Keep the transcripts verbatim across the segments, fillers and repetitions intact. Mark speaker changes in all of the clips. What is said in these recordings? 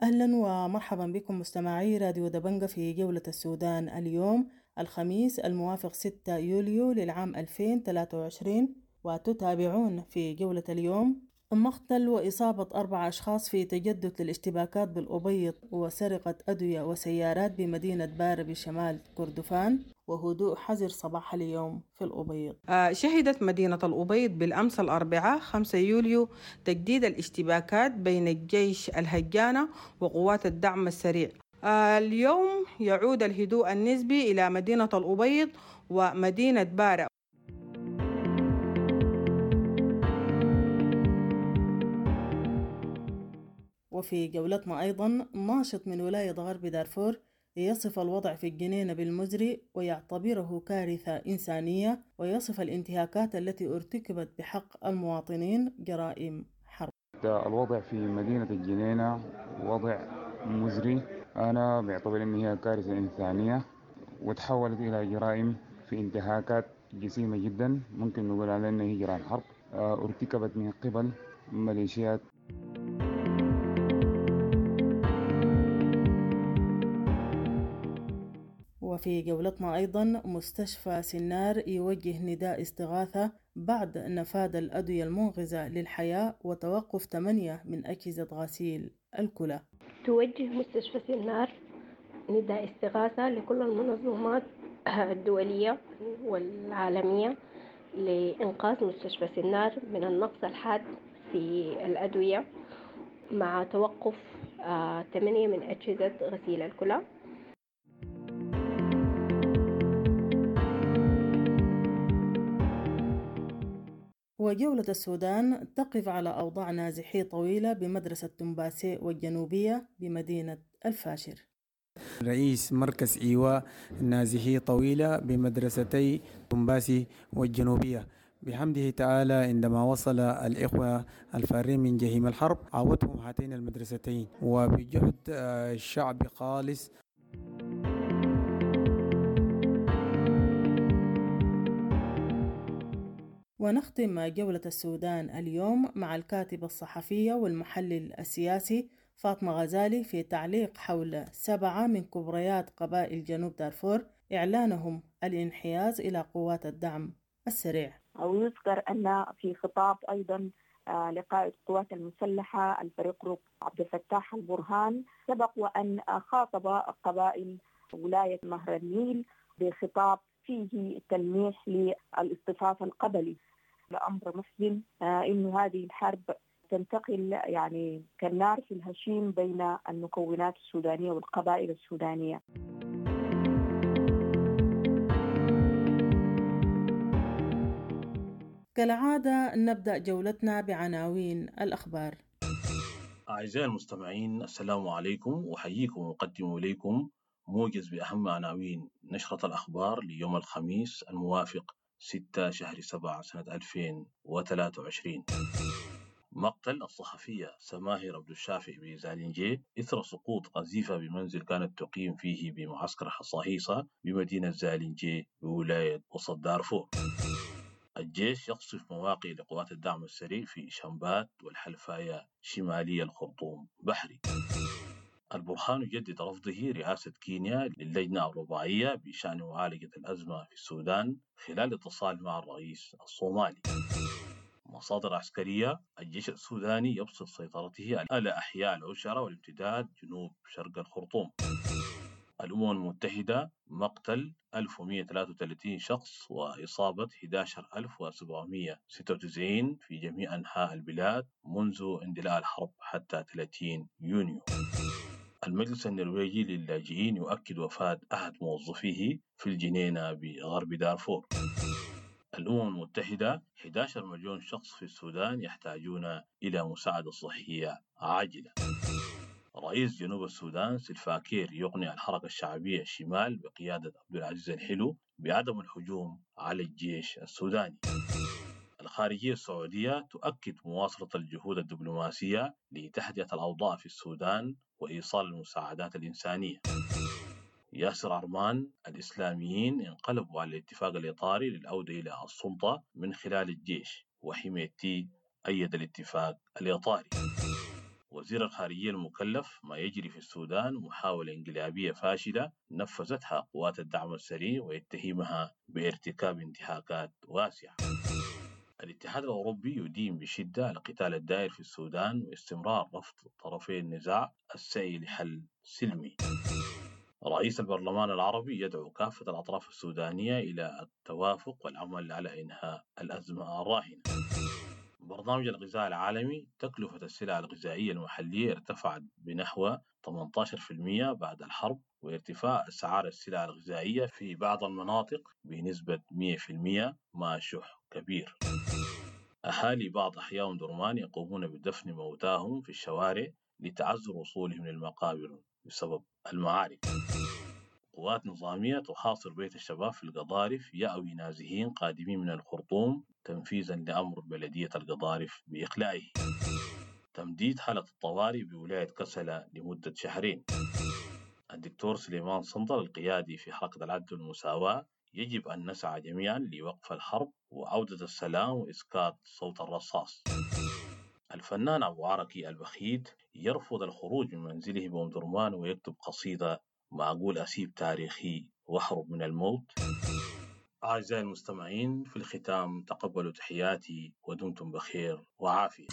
Speaker 1: أهلا ومرحبا بكم مستمعي راديو دبنجة في جولة السودان اليوم الخميس الموافق ستة يوليو للعام ألفين وثلاثة وعشرين، وتتابعون في جولة اليوم مقتل وإصابة أربع أشخاص في تجدد للاشتباكات بالأبيض وسرقة أدوية وسيارات بمدينة بارة بشمال كردفان، وهدوء حذر صباح اليوم في الأبيض.
Speaker 2: آه، شهدت مدينة الأبيض بالأمس الأربعاء خمسة يوليو تجديد الاشتباكات بين الجيش الهجانة وقوات الدعم السريع. آه، اليوم يعود الهدوء النسبي إلى مدينة الأبيض ومدينة بارة.
Speaker 1: وفي جولتنا أيضا ناشط من ولاية غرب دارفور يصف الوضع في الجنينة بالمزري ويعتبره كارثة إنسانية، ويصف الانتهاكات التي ارتكبت بحق المواطنين جرائم حرب.
Speaker 3: الوضع في مدينة الجنينة وضع مزري، أنا بعتبر أن هي كارثة إنسانية وتحولت إلى جرائم في انتهاكات جسيمة جدا، ممكن نقول على أنها هي جرائم حرب ارتكبت من قبل ميليشيات.
Speaker 1: وفي جولتنا أيضا مستشفى سنار يوجه نداء استغاثة بعد نفاذ الأدوية المنقذة للحياة وتوقف ثمانية من أجهزة غسيل الكلى.
Speaker 4: توجه مستشفى سنار نداء استغاثة لكل المنظمات الدولية والعالمية لإنقاذ مستشفى سنار من النقص الحاد في الأدوية مع توقف ثمانية من أجهزة غسيل الكلى.
Speaker 1: وجولة السودان تقف على أوضاع نازحي طويلة بمدرسة تنباسي والجنوبية بمدينة الفاشر.
Speaker 5: رئيس مركز إيواء نازحي طويلة بمدرستي تنباسي والجنوبية بحمده تعالى عندما وصل الإخوة الفارين من جحيم الحرب عودتهم هاتين المدرستين وبجهد الشعب خالص.
Speaker 1: ونختم جولة السودان اليوم مع الكاتبة الصحفية والمحلل السياسي فاطمة غزالي في تعليق حول سبعة من كبريات قبائل جنوب دارفور إعلانهم الانحياز إلى قوات الدعم السريع.
Speaker 6: أو يذكر أن في خطاب أيضا لقائد القوات المسلحة الفريق عبد الفتاح البرهان سبق وأن خاطب قبائل ولاية نهر النيل بخطاب فيه تلميح للاصطفاف القبلي. الأمر محزن إنه هذه الحرب تنتقل يعني كالنار في الهشيم بين المكونات السودانية والقبائل السودانية.
Speaker 1: كالعادة نبدأ جولتنا بعناوين الأخبار.
Speaker 7: أعزائي المستمعين، السلام عليكم، وحييكم وأقدم إليكم موجز بأهم عناوين نشرة الأخبار ليوم الخميس الموافق ستة شهر سبعة سنة ألفين وثلاثة وعشرين. مقتل الصحفية سماهر عبد الشافي بزالنجي إثر سقوط قذيفة بمنزل كانت تقيم فيه بمعسكر حصاهيصة بمدينة زالنجي بولاية وسط دارفور. الجيش يقصف مواقع لقوات الدعم السريع في شمبات والحلفاية شمالي الخرطوم بحري. البرهان يجدد رفضه رئاسة كينيا للجنة الرباعية بشأن معالجة الأزمة في السودان خلال اتصال مع الرئيس الصومالي. مصادر عسكرية: الجيش السوداني يبسط سيطرته على أحياء العشرة والامتداد جنوب شرق الخرطوم. الأمم المتحدة: مقتل ألف ومئة وثلاثة وثلاثين شخص وإصابة أحد عشر ألف وسبعمئة وستة وتسعين في جميع أنحاء البلاد منذ اندلاع الحرب حتى ثلاثين يونيو. المجلس النرويجي للاجئين يؤكد وفاة أحد موظفيه في الجنينة بغرب دارفور. الأمم المتحدة: أحد عشر مليون شخص في السودان يحتاجون إلى مساعدة صحية عاجلة. رئيس جنوب السودان سلفاكير يقنع الحركة الشعبية الشمال بقيادة عبد العزيز الحلو بعدم الهجوم على الجيش السوداني. الخارجية السعودية تؤكد مواصلة الجهود الدبلوماسية لتهدئة الأوضاع في السودان وإيصال المساعدات الإنسانية. ياسر عرمان: الإسلاميين انقلبوا على الاتفاق الإطاري للعودة إلى السلطة من خلال الجيش، وحميتي أيد الاتفاق الإطاري. وزير الخارجية المكلف ما يجري في السودان محاولة انقلابية فاشلة نفذتها قوات الدعم السريع ويتهمها بارتكاب انتهاكات واسعة. الاتحاد الأوروبي يدين بشدة القتال الدائر في السودان واستمرار رفض طرفي النزاع السعي لحل سلمي. رئيس البرلمان العربي يدعو كافة الأطراف السودانية إلى التوافق والعمل على إنهاء الأزمة الراهنة. برنامج الغذاء العالمي تكلفة السلع الغذائية المحلية ارتفعت بنحو ثمانية عشر بالمئة بعد الحرب، وارتفاع أسعار السلع الغذائية في بعض المناطق بنسبة مئة بالمئة مع شح كبير. أهالي بعض أحياء أم درمان يقومون بدفن موتاهم في الشوارع لتعذر وصولهم للمقابر بسبب المعارك. قوات نظامية تحاصر بيت الشباب في القضارف يأوي نازحين قادمين من الخرطوم تنفيذا لأمر بلدية القضارف بإقلائه. تمديد حالة الطوارئ بولاية كسلة لمدة شهرين. الدكتور سليمان صندل القيادي في حركة العدل والمساواة: يجب أن نسعى جميعا لوقف الحرب وعودة السلام وإسكات صوت الرصاص. الفنان أبو عركي البخيت يرفض الخروج من منزله بأم درمان ويكتب قصيدة معقول أسيب تاريخي واحرب من الموت. أعزائي المستمعين، في الختام تقبلوا تحياتي ودمتم بخير وعافية.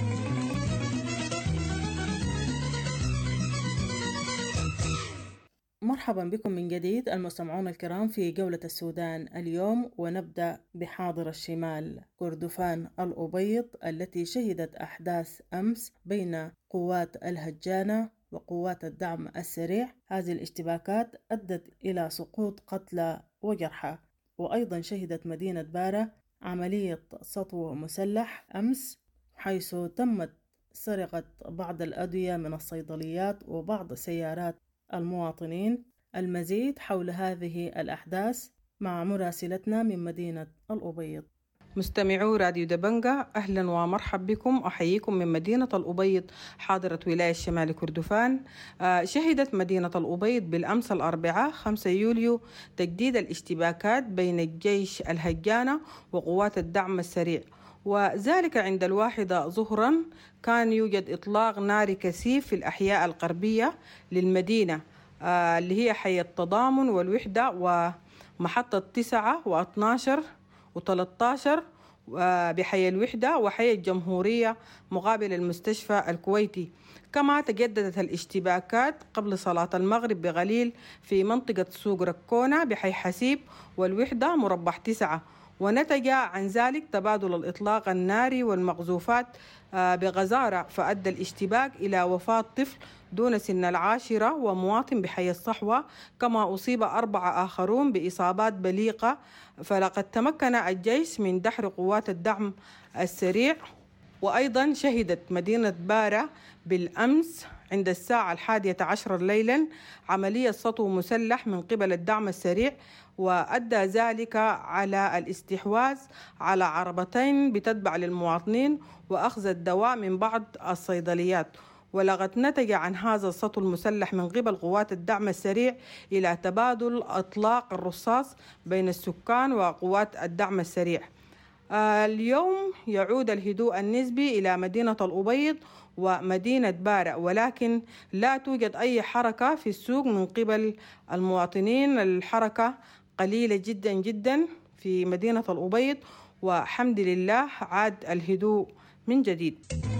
Speaker 1: مرحبا بكم من جديد المستمعون الكرام في جولة السودان اليوم، ونبدأ بحاضر الشمال كردفان الأبيض التي شهدت أحداث أمس بين قوات الهجانة وقوات الدعم السريع. هذه الاشتباكات أدت إلى سقوط قتلى وجرحى. وأيضا شهدت مدينة بارة عملية سطو مسلح أمس، حيث تمت سرقة بعض الأدوية من الصيدليات وبعض سيارات المواطنين. المزيد حول هذه الأحداث مع مراسلتنا من مدينة الأبيض.
Speaker 2: مستمعو راديو دبنجة، أهلا ومرحب بكم. أحييكم من مدينة الأبيض حاضرة ولاية شمال كردفان. شهدت مدينة الأبيض بالأمس الأربعاء خمسة يوليو تجديد الاشتباكات بين الجيش الهجانة وقوات الدعم السريع، وذلك عند الواحدة ظهرا كان يوجد إطلاق ناري كثيف في الأحياء الغربية للمدينة اللي هي حي التضامن والوحدة ومحطة تسعة واثناشر وثلاثة بحي الوحدة وحي الجمهورية مقابل المستشفى الكويتي. كما تجددت الاشتباكات قبل صلاة المغرب بقليل في منطقة سوق ركونة بحي حسيب والوحدة مربع تسعة، ونتج عن ذلك تبادل الإطلاق الناري والمقذوفات بغزارة، فأدى الاشتباك إلى وفاة طفل دون سن العاشرة ومواطن بحي الصحوة، كما أصيب أربعة آخرون بإصابات بليغة. فلقد تمكن الجيش من دحر قوات الدعم السريع. وأيضا شهدت مدينة بارة بالأمس عند الساعة الحادية عشر ليلا عملية سطو مسلح من قبل الدعم السريع، وأدى ذلك على الاستحواذ على عربتين بتتبع للمواطنين وأخذ الدواء من بعض الصيدليات. ولقد نتج عن هذا السطو المسلح من قبل قوات الدعم السريع إلى تبادل أطلاق الرصاص بين السكان وقوات الدعم السريع. اليوم يعود الهدوء النسبي إلى مدينة الأبيض ومدينة بارة، ولكن لا توجد أي حركة في السوق من قبل المواطنين. الحركة قليلة جدا جدا في مدينة الأبيض، وحمد لله عاد الهدوء من جديد.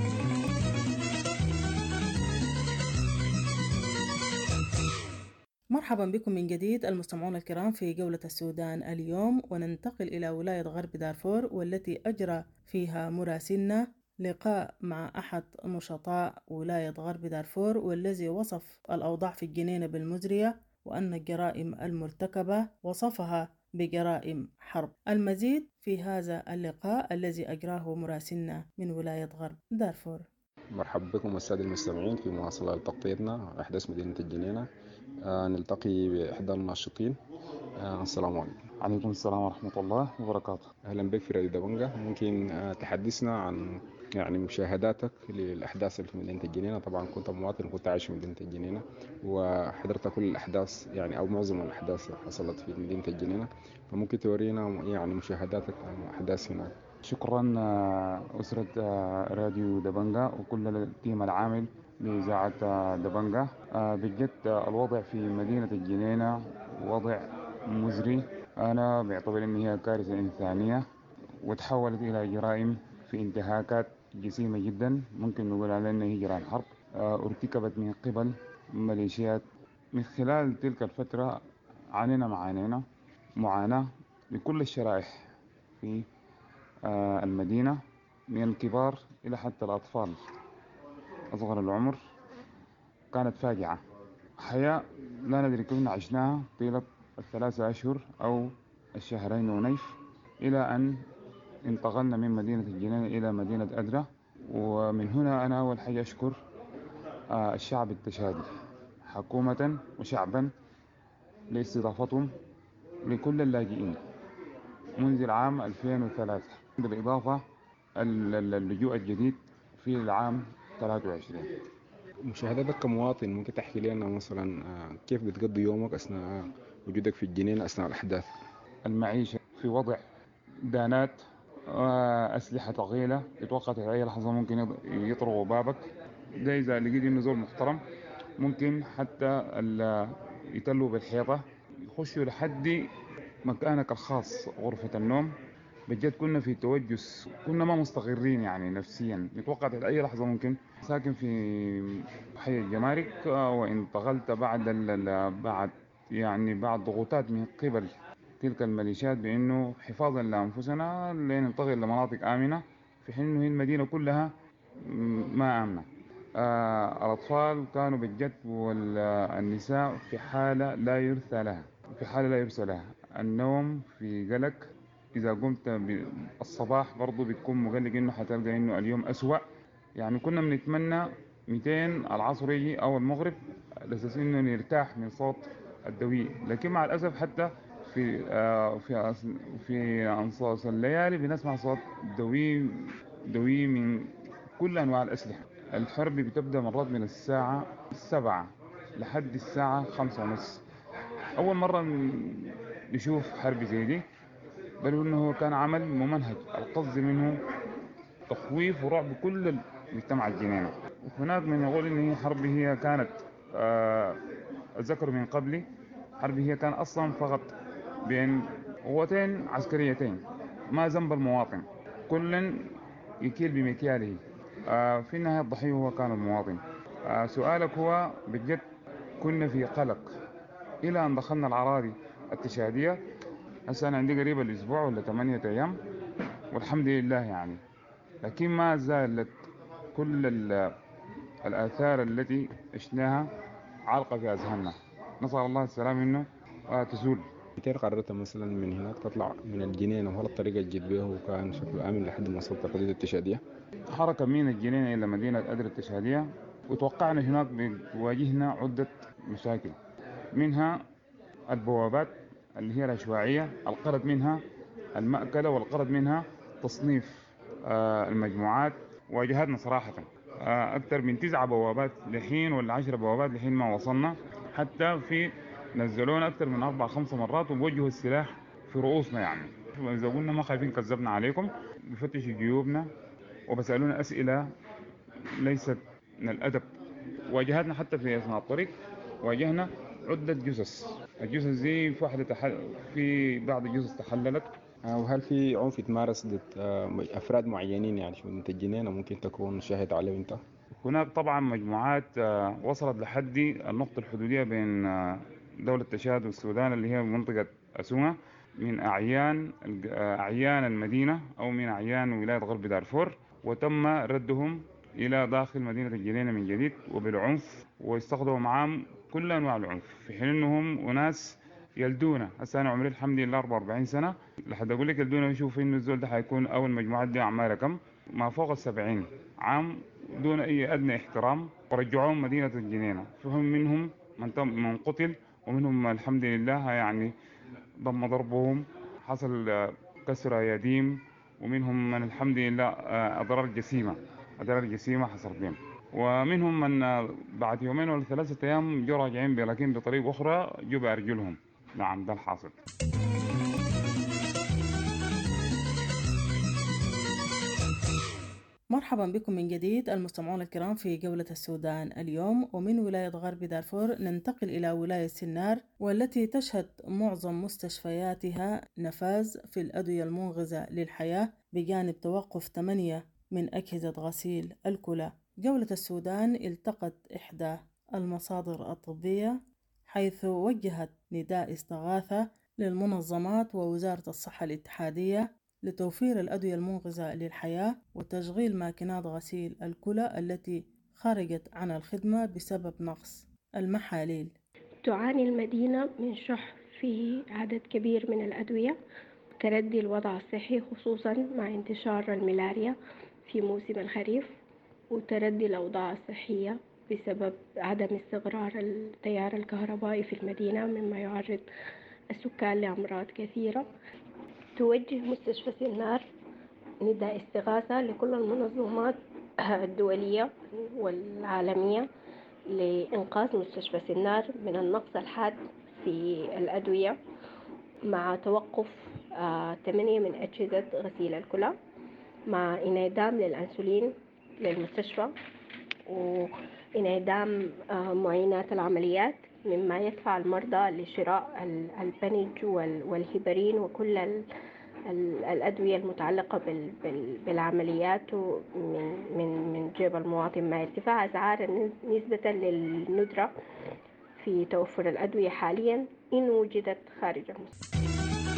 Speaker 1: مرحبا بكم من جديد المستمعون الكرام في جولة السودان اليوم، وننتقل إلى ولاية غرب دارفور والتي أجرى فيها مراسلنا لقاء مع أحد نشطاء ولاية غرب دارفور، والذي وصف الأوضاع في الجنينة بالمزرية، وأن الجرائم المرتكبة وصفها بجرائم حرب. المزيد في هذا اللقاء الذي أجراه مراسلنا من ولاية غرب دارفور.
Speaker 8: مرحبا بكم السادة المستمعين في مواصلة تغطيتنا أحداث مدينة الجنينة. آه نلتقي بإحدى الناشطين آه السلام عليكم.
Speaker 3: عليكم السلام ورحمة الله وبركاته.
Speaker 8: أهلا بك في راديو دبنجة. ممكن آه تحدثنا عن يعني مشاهداتك للأحداث اللي في مدينة الجنينة؟ طبعا كنت مواطن وكنت عايش في مدينة الجنينة وحضرت كل الأحداث يعني أو معظم الأحداث اللي حصلت في مدينة الجنينة، فممكن تورينا يعني مشاهداتك عن الأحداث هناك.
Speaker 3: شكرا آه، أسرة آه، راديو دبنجة وكل التيم العامل لإذاعة آه، دبنجة. آه، بجد آه، الوضع في مدينة الجنينة وضع مزري. أنا بعتبر أن هي كارثة إنسانية وتحولت إلى جرائم في انتهاكات جسيمة جدا، ممكن نقول على أنها هي جرائم حرب آه، ارتكبت من قبل ميليشيات. من خلال تلك الفترة عانينا معانينا معاناة لكل الشرائح في آه، المدينة، من الكبار إلى حتى الأطفال أصغر العمر. كانت فاجعة، حياة لا ندري كيف عشناها طيلة الثلاثة أشهر أو الشهرين ونيف، إلى أن انتقلنا من مدينة الجنينة إلى مدينة أدرة. ومن هنا أنا أول حاجة أشكر آه، الشعب التشادي حكومة وشعبا لاستضافتهم لكل اللاجئين منذ العام ألفين وثلاثة، بالإضافة اللجوء الجديد في العام ثلاثة وعشرين.
Speaker 8: مشاهداتك كمواطن ممكن تحكي لنا مثلا آه كيف بتقضي يومك أثناء وجودك في الجنينة أثناء الأحداث؟
Speaker 3: المعيشة في وضع دانات، أسلحة ثقيلة يتوقعت في أي لحظة ممكن يطرقوا بابك. ده إذا لقيت إنه زول محترم ممكن حتى يتلوا بالحيطة يخشوا لحد مكانك الخاص غرفة النوم. بجد كنا في توجس، كنا ما مستقرين يعني نفسيا، يتوقعت في أي لحظة ممكن. ساكن في حي الجمارك وانتقلت بعد بعد يعني بعد ضغوطات من قبل تلك الميليشيات بأنه حفاظا لأنفسنا لننتقل لمناطق آمنة، في حين أنه المدينة كلها ما آمنة. آه الأطفال كانوا بالجد والنساء في حالة لا يرثى لها، في حالة لا يرثى لها. النوم في قلق، إذا قمت بالصباح برضو بتكون مقلق إنه حتلقى إنه اليوم أسوأ. يعني كنا بنتمنى مئتين العصر يجي أو المغرب لأساس إنه نرتاح من صوت الدوي، لكن مع الأسف حتى في آه في في أنصاص الليالي بنسمع صوت دوي دوي من كل أنواع الأسلحة. الحرب بتبدأ مرات من الساعة سبعة لحد الساعة خمسة ونص. أول مرة نشوف حرب زي دي، بل إنه كان عمل ممنهج، القصد منه تخويف ورعب كل المجتمع الجنيني. هناك من يقول إن هي حرب هي كانت آه أذكر من قبل حرب هي كان أصلا فقط بين قوتين عسكريتين، ما ذنب المواطن، كل يكيل بمكياله. آه في النهاية الضحية هو كان المواطن. آه سؤالك هو بجد كنا في قلق إلى أن دخلنا الأراضي التشادية. هسه أنا عندي قريب الأسبوع ولا ثمانية أيام والحمد لله يعني، لكن ما زالت كل الآثار التي عشناها عالقة في أذهاننا. نسأل الله السلام إنه آه تزول.
Speaker 8: كيف قررت مثلا من هناك تطلع من الجنينة؟ وهل الطريقة اللي جيت بها وكان شكله آمن لحد ما وصلت لقضية التشادية؟
Speaker 3: حركة من الجنينة إلى مدينة أدرة التشادية، وتوقعنا هناك بواجهنا عدة مشاكل، منها البوابات اللي هي العشوائية، القرض منها المأكلة، والقرض منها تصنيف آه المجموعات. واجهتنا صراحة آه أكثر من تسعة بوابات لحين ولا عشر بوابات لحين ما وصلنا، حتى في نزلونا أكثر من أربع خمس مرات وبوجهوا السلاح في رؤوسنا. يعني إذا قلنا ما خايفين كذبنا عليكم، بفتشوا جيوبنا وبسألونا أسئلة ليست من الأدب. واجهتنا حتى في أثناء الطريق واجهنا عدة جثث. الجثث دي في واحدة تحل... في بعض الجثث تحللت.
Speaker 8: وهل في عنف يتمارس ضد أفراد معينين يعني في مدينة الجنينة ممكن تكون شاهد عليه أنت؟
Speaker 3: هناك طبعا مجموعات وصلت لحد النقطة الحدودية بين دولة تشاد والسودان اللي هي منطقة أسومة، من أعيان أعيان المدينة أو من أعيان ولاية غرب دارفور، وتم ردهم إلى داخل مدينة الجنينة من جديد وبالعنف، واستخدموا معهم كل أنواع العنف، في حين أنهم أناس يلدونا. هسه أنا عمري الحمد لله أربعة وأربعين سنة، لحد أقول لك يلدونا ويشوفوا إنه الزول ده حيكون أول مجموعات دي أعمارها كم، ما فوق السبعين عام دون أي أدنى احترام، ورجعوهم مدينة الجنينة. فهم منهم من من قتل، ومنهم الحمد لله يعني ضم ضربهم، حصل كسر أياديهم، ومنهم من الحمد لله أضرار جسيمة أضرار جسيمة حصلت بهم، ومنهم من بعد يومين ولا ثلاثة أيام جو راجعين بي لكن بطريقة أخرى جو بأرجلهم. نعم ده الحاصل.
Speaker 1: مرحبا بكم من جديد المستمعون الكرام في جولة السودان اليوم. ومن ولاية غرب دارفور ننتقل إلى ولاية سنار، والتي تشهد معظم مستشفياتها نفاذ في الأدوية المنقذة للحياة بجانب توقف ثمانية من أجهزة غسيل الكلى. جولة السودان التقت إحدى المصادر الطبية حيث وجهت نداء استغاثة للمنظمات ووزارة الصحة الاتحادية لتوفير الأدوية المنقذة للحياة وتشغيل ماكينات غسيل الكلى التي خرجت عن الخدمة بسبب نقص المحاليل.
Speaker 4: تعاني المدينة من شح في عدد كبير من الأدوية، تردي الوضع الصحي خصوصا مع انتشار الملاريا في موسم الخريف، وتردي الأوضاع الصحية بسبب عدم استقرار التيار الكهربائي في المدينة مما يعرض السكان لأمراض كثيرة. توجه مستشفى سنار نداء استغاثة لكل المنظمات الدولية والعالمية لإنقاذ مستشفى سنار من النقص الحاد في الأدوية مع توقف ثمانية من أجهزة غسيل الكلى، مع انعدام للأنسولين للمستشفى وانعدام معينات العمليات، مما يدفع المرضى لشراء البنج والهيبرين وكل الأدوية المتعلقة بالعمليات من من جيب المواطن، مع ارتفاع أسعار نسبة للندرة في توفر الأدوية حاليا إن وجدت خارج المستشفى.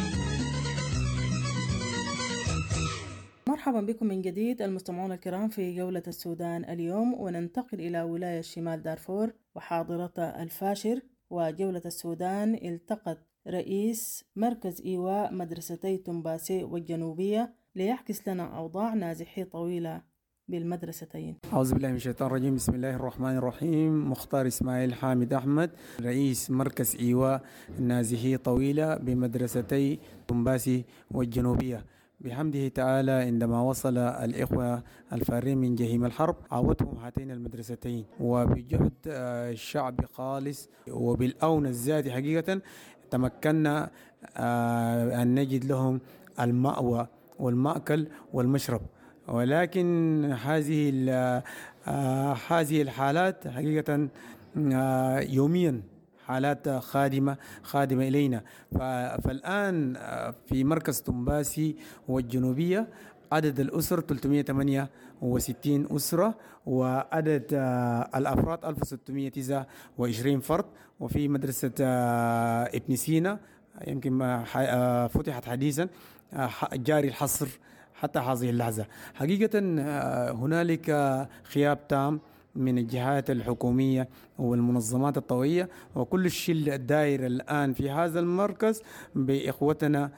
Speaker 1: مرحبا بكم من جديد المستمعون الكرام في جولة السودان اليوم، وننتقل إلى ولاية شمال دارفور وحاضرة الفاشر. وجولة السودان التقت رئيس مركز إيواء مدرستي تنباسي والجنوبية ليعكس لنا أوضاع نازحي طويلة بالمدرستين.
Speaker 5: أعوذ بالله من الشيطان الرجيم. بسم الله الرحمن الرحيم. مختار إسماعيل حامد أحمد، رئيس مركز إيواء نازحي طويلة بمدرستي تنباسي والجنوبية. بحمده تعالى عندما وصل الإخوة الفارين من جهيم الحرب عاودتهم هاتين المدرستين، وبجهد الشعب خالص وبالأون الذاتي حقيقة تمكنا أن نجد لهم المأوى والمأكل والمشرب. ولكن هذه هذه الحالات حقيقة يوميا حالات خادمة خادمة إلينا. فالآن في مركز تنباسي والجنوبية عدد الأسر ثلاثمائة وثمانية وستين أسرة، وعدد الأفراد ألف وستمائة وتسعة وعشرين فرد. وفي مدرسة ابن سينا يمكن فتحت حديثا جاري الحصر حتى هذه اللحظة. حقيقة هنالك خياب تام من الجهات الحكومية والمنظمات الطوعية وكل الشيء الدائر الآن في هذا المركز بإخوتنا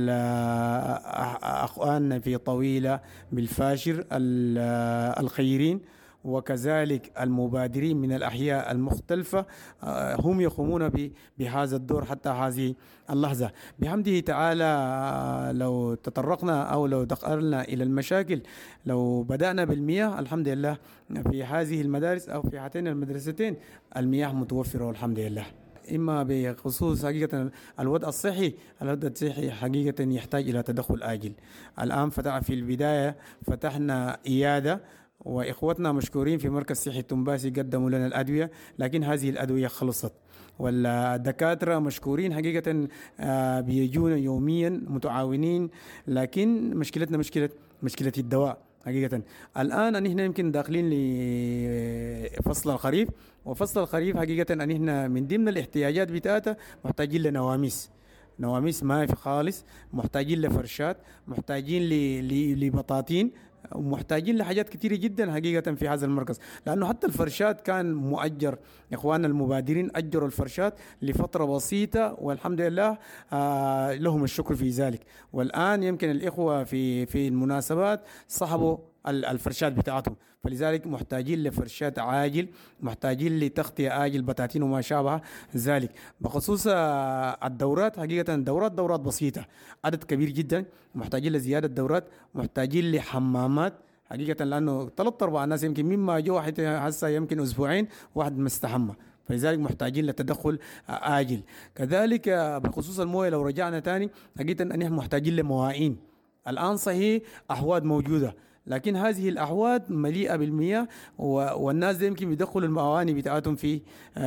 Speaker 5: أخواننا في طويلة بالفاشر الخيرين، وكذلك المبادرين من الأحياء المختلفة هم يقومون بهذا الدور حتى هذه اللحظة. بحمده تعالى لو تطرقنا أو لو دخلنا إلى المشاكل، لو بدأنا بالمياه الحمد لله في هذه المدارس أو في هاتين المدرستين المياه متوفرة والحمد لله. إما بخصوص حقيقة الوضع الصحي، الوضع الصحي حقيقة يحتاج إلى تدخل آجل. الآن فتح في البداية فتحنا إيادة، وإخوتنا مشكورين في مركز صحي تنباسي قدموا لنا الأدوية، لكن هذه الأدوية خلصت. والدكاترة مشكورين حقيقة بيجونا يوميا متعاونين، لكن مشكلتنا مشكلة مشكلة الدواء حقيقة. الآن أننا يمكن داخلين لفصل الخريف، وفصل الخريف حقيقة أننا من ضمن الاحتياجات بتاعتها محتاجين لنواميس نواميس ما في خالص، محتاجين لفرشات، محتاجين لبطاطين، ومحتاجين لحاجات كتيرة جدا حقيقة في هذا المركز، لأنه حتى الفرشات كان مؤجر. إخواننا المبادرين أجروا الفرشات لفترة بسيطة والحمد لله آه لهم الشكر في ذلك. والآن يمكن الإخوة في في المناسبات صحبوا الفرشات بتاعتهم. فلذلك محتاجين لفرشات عاجل، محتاجين لتغطية آجل بتاتين وما شابه ذلك. بخصوص الدورات، حقيقة دورات دورات بسيطة، عدد كبير جدا، محتاجين لزيادة دورات، محتاجين لحمامات حقيقة، لأنه ثلاثة أرباع الناس يمكن مما جو واحد هسه يمكن أسبوعين واحد مستحمى، فلذلك محتاجين لتدخل آجل. كذلك بخصوص المويه لو رجعنا تاني، حقيقة أن احنا محتاجين لمواعين. الآن صحيح أحواض موجودة، لكن هذه الأحواض مليئة بالمياه، والناس دي يمكن يدخلوا المواني بتاعتهم في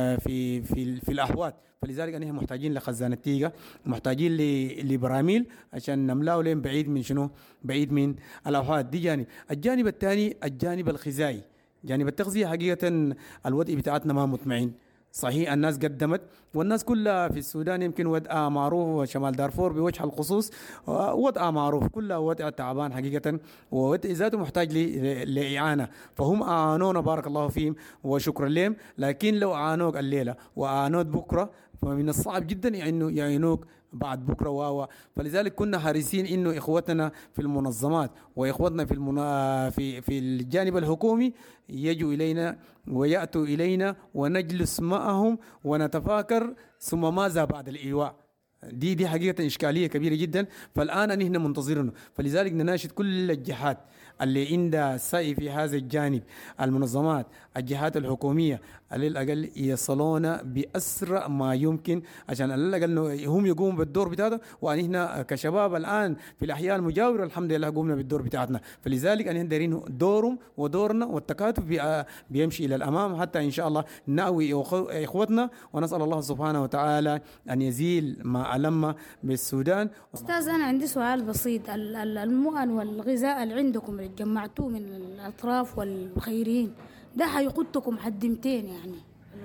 Speaker 5: في في في الأحواض. فلذلك أنهم محتاجين لخزانة تيجا، محتاجين لبراميل عشان نملاه لين بعيد من شنو؟ بعيد من الأحواض. دي جانب. الجانب الثاني الجانب الغذائي، جانب التغذية. حقيقة الوضع بتاعتنا ما مطمئن. صحيح الناس قدمت، والناس كلها في السودان يمكن وضعها معروف، وشمال دارفور بوجه الخصوص وضعها معروف، كلها وضع تعبان حقيقة، ووضع ذاته محتاج لإعانة. فهم أعانونا بارك الله فيهم وشكرا لهم، لكن لو أعانوك الليلة وأعانوك بكرة فمن الصعب جدا انه يعينوك بعد بكره واوا. فلذلك كنا حريصين انه اخوتنا في المنظمات واخوتنا في المنا... في في الجانب الحكومي يجوا الينا وياتوا الينا ونجلس معهم ونتفاكر ثم ماذا بعد الايواء. دي دي حقيقه اشكاليه كبيره جدا. فالان نحن منتظرين، فلذلك نناشد كل الجهات اللي عندها سعي في هذا الجانب، المنظمات، الجهات الحكوميه، على الاقل يصلونا باسرع ما يمكن عشان على الاقل هم يقوموا بالدور بتاعهم، ونحن كشباب الان في الاحياء المجاوره الحمد لله قمنا بالدور بتاعتنا. فلذلك ان دايرين دورهم ودورنا والتكاتف بيمشي الى الامام حتى ان شاء الله نأوي اخوتنا، ونسال الله سبحانه وتعالى ان يزيل ما ألم بالسودان.
Speaker 9: استاذ انا عندي سؤال بسيط، المؤن والغذاء اللي عندكم اللي جمعتوه من الاطراف والخيرين ده حيقودكم حدمتين يعني؟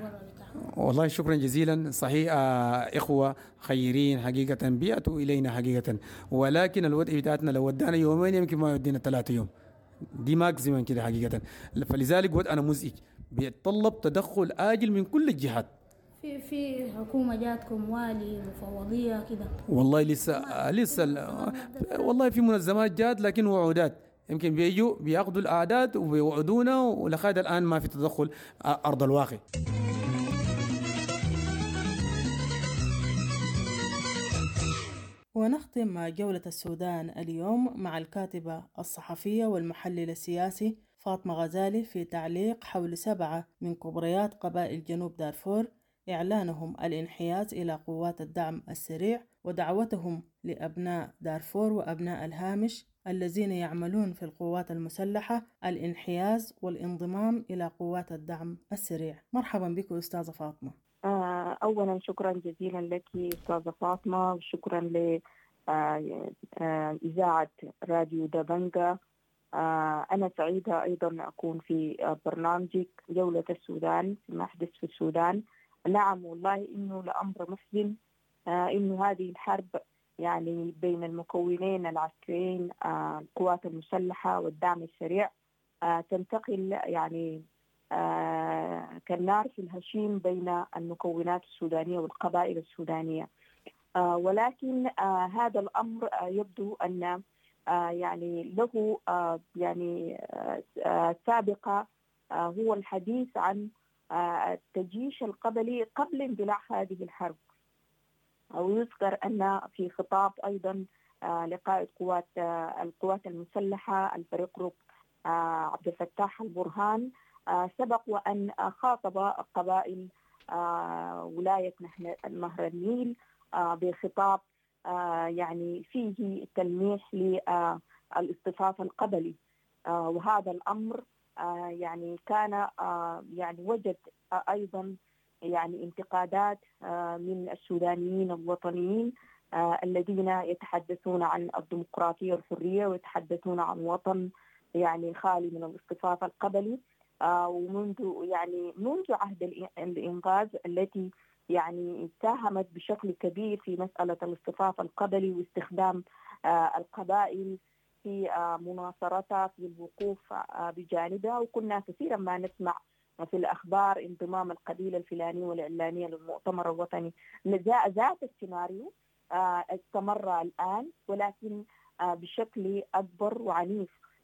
Speaker 5: والله شكرا جزيلا. صحيح إخوة خيرين حقيقة بيأتوا إلينا حقيقة، ولكن الوضع بتاعتنا لو ودانا يومين يمكن ما يودينا ثلاثة يوم، دي ماكسيمم كده حقيقة. فلذلك وضعنا مزعج بيتطلب تدخل آجل من كل الجهات.
Speaker 9: في في حكومة جاتكم والي مفوضية كده؟
Speaker 5: والله لسه لسه والله في منظمات جات لكن وعودات، يمكن بيجوا بياخذوا الأعداد وبيوعدونا، ولغاية الآن ما في تدخل أرض الواقع.
Speaker 1: ونختم جولة السودان اليوم مع الكاتبة الصحفية والمحلل السياسي فاطمة غزالي في تعليق حول سبعة من كبريات قبائل جنوب دارفور، إعلانهم الانحياز إلى قوات الدعم السريع ودعوتهم لأبناء دارفور وأبناء الهامش الذين يعملون في القوات المسلحة الانحياز والانضمام إلى قوات الدعم السريع. مرحبا بك أستاذة فاطمة.
Speaker 6: أولا شكرا جزيلا لك أستاذة فاطمة، وشكرا لإذاعة راديو دبنجة. أنا سعيدة أيضا أكون في برنامجك جولة السودان فيما يحدث في السودان. نعم والله إنه لأمر محزن إنه هذه الحرب يعني بين المكونين العسكريين القوات المسلحة والدعم السريع تنتقل يعني كالنار في الهشيم بين المكونات السودانية والقبائل السودانية. ولكن هذا الأمر يبدو أن يعني له يعني سابقة، هو الحديث عن التجيش القبلي قبل اندلاع هذه الحرب. ويذكر أن في خطاب أيضا لقائد قوات القوات المسلحة الفريق روب عبد الفتاح البرهان سبق وأن خاطب قبائل ولاية نهر النيل بخطاب يعني فيه تلميح للاصطفاف القبلي، وهذا الأمر يعني كان يعني وجد أيضا يعني انتقادات من السودانيين الوطنيين الذين يتحدثون عن الديمقراطية والحرية ويتحدثون عن وطن يعني خالي من الاصطفاف القبلي. ومنذ يعني منذ عهد الإنقاذ التي يعني ساهمت بشكل كبير في مسألة الاصطفاف القبلي واستخدام القبائل في مناصرتها في الوقوف بجانبها. وكنا كثيرا ما نسمع في الأخبار انضمام القبيلة الفلانية والعلانية للمؤتمر الوطني. ذات السيناريو استمر الآن ولكن بشكل أكبر وعنيف.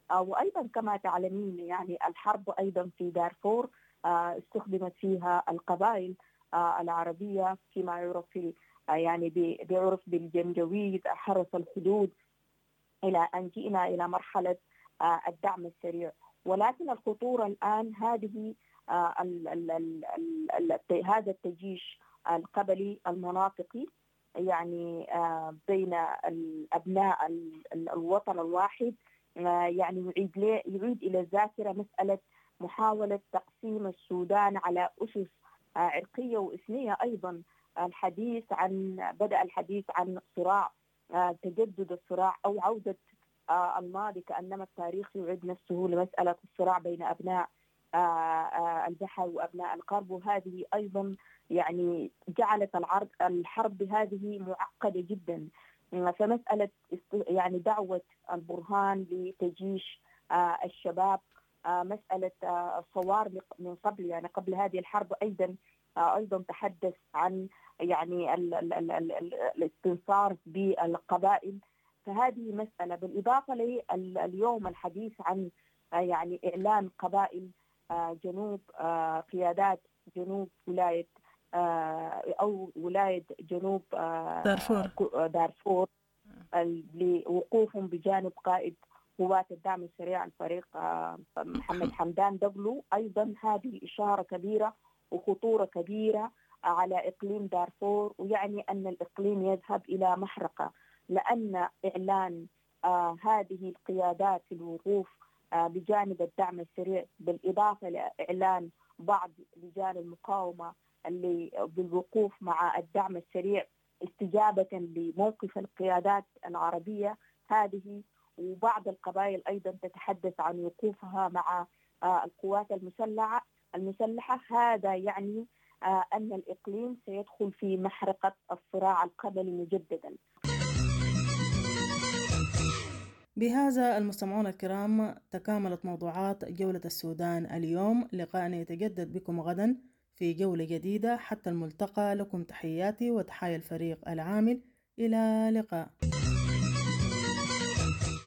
Speaker 6: وأيضا كما تعلمين يعني الحرب أيضا في دارفور استخدمت فيها القبائل العربية فيما يعرف في يعني بيعرف بالجنجويد، حرس الحدود، إلى أن جئنا إلى مرحلة الدعم السريع. ولكن الخطورة الآن هذه ال ال ال ال هذا التجيش القبلي المناطقي، يعني بين أبناء الوطن الواحد، يعني يعيد يعيد إلى الذاكرة مسألة محاولة تقسيم السودان على أسس عرقية وإثنية. أيضا الحديث عن بدأ الحديث عن صراع تجدد الصراع أو عودة الماضي، كأنما التاريخ يعيد نفسه لمسألة الصراع بين أبناء البحر وأبناء الغرب. وهذه أيضا يعني جعلت العرض الحرب هذه معقدة جدا. فمسألة يعني دعوة البرهان لتجيش الشباب، مسألة الصوار من قبل، يعني قبل هذه الحرب أيضا أيضا تحدث عن يعني الاستنصار بالقبائل. فهذه مسألة، بالإضافة لليوم الحديث عن يعني إعلان قبائل جنوب قيادات جنوب ولاية أو ولاية جنوب
Speaker 1: دارفور
Speaker 6: دارفور لوقوفهم بجانب قائد قوات الدعم السريع الفريق محمد حمدان دقلو. أيضا هذه إشارة كبيرة وخطورة كبيرة على إقليم دارفور، ويعني أن الإقليم يذهب إلى محرقة، لأن إعلان آه هذه القيادات في الوقوف آه بجانب الدعم السريع، بالإضافة لإعلان بعض لجان المقاومة اللي بالوقوف مع الدعم السريع استجابة لموقف القيادات العربية هذه، وبعض القبائل أيضا تتحدث عن وقوفها مع آه القوات المسلحة المسلحة هذا يعني آه أن الإقليم سيدخل في محرقة الصراع القبلي مجددا.
Speaker 1: بهذا المستمعون الكرام تكاملت موضوعات جولة السودان اليوم. لقاءنا يتجدد بكم غدا في جولة جديدة. حتى الملتقى، لكم تحياتي وتحايا الفريق العامل. إلى اللقاء.